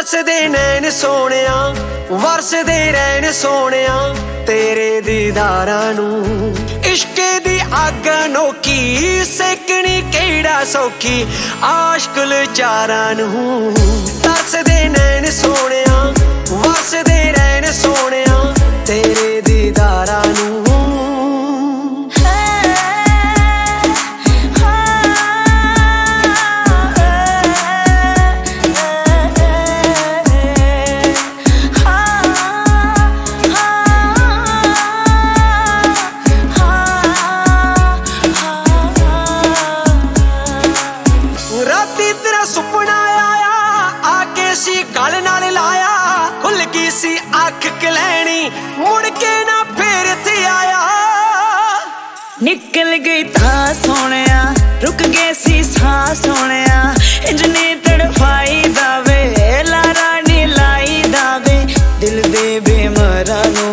तरसदे नैन सोहणिया वरसदे रहन सोहणिया तेरे दीदारां नूं। इश्के दी अग अनोखी सेकनी केड़ा सौखी आशिक लाचारां नूं। तरसदे नैन सोहणिया वरसदे रहन सोहणिया तेरे दीदारां नूं। सुपना आया आके सी गल नाल लाया खुल गई सी अख कलैनी मुड़ के ना फिर थे आया। निकल गई था सोहणिया रुक गए सी सा सोहणिया इंजने तड़फाई दावे लारा नी लाई दावे दिल दे बेमारा नू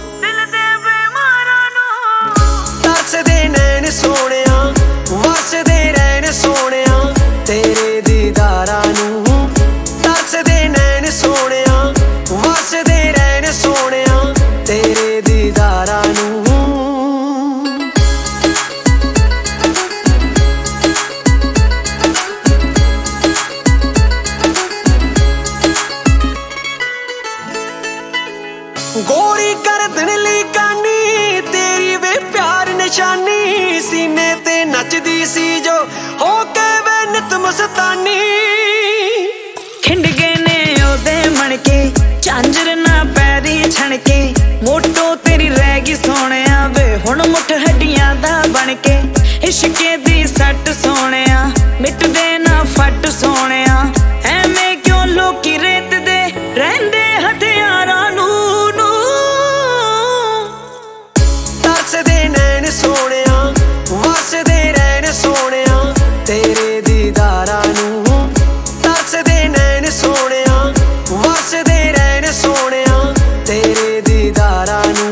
तरसदे नैन सोहणिया वसदे रहन सोहणिया तेरे दीदारां नूं। तरसदे नैन सोहणिया वसदे रहन सोहणिया तेरे दीदारां नूं। गोरी गर्दन ली गानी तेरी वे प्यार निशानी सीने ते नचदी सी जो हो के वे नित मस्तानी। खिंड गए ने ओदे मणके झांझर ना पैरी छणके मोटो तेरी रह गई सोहणिया वे हुण मुठ हड्डियां दा बनके इश्के दी सट सोहणिया मिट दे ना फट सोहणिया एवें क्यों लोकी रेत दे रहंदे हथियारां नूं। तरसदे नैन सोहणिया वसदे रहन सोहणिया तेरे दीदारां नूं। तरसदे नैन सोहणिया वसदे रहन सोहणिया तेरे दीदारां नूं।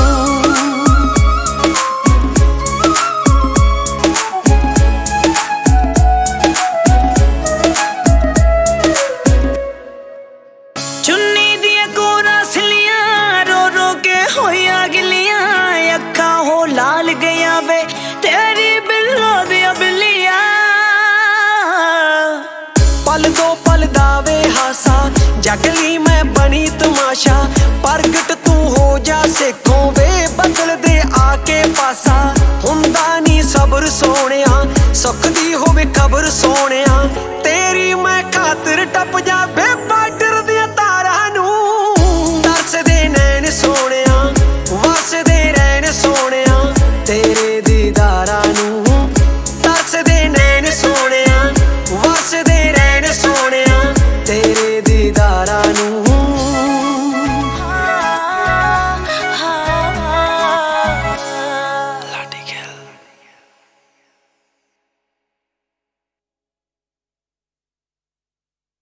चुन्नी दिया कोरा सलियां रो रो के होया गिलियां अखा हो लाल गया वे तेरी बिल्लो दिया बिल्लियां। पल दो पल दावे हासा जगली मैं बनी तमाशा प्रगट तू हो जा सिखों वे बदल दे आके पासा हुंदा नी सबर सोहणिया सुख दी होवे खबर सोहणिया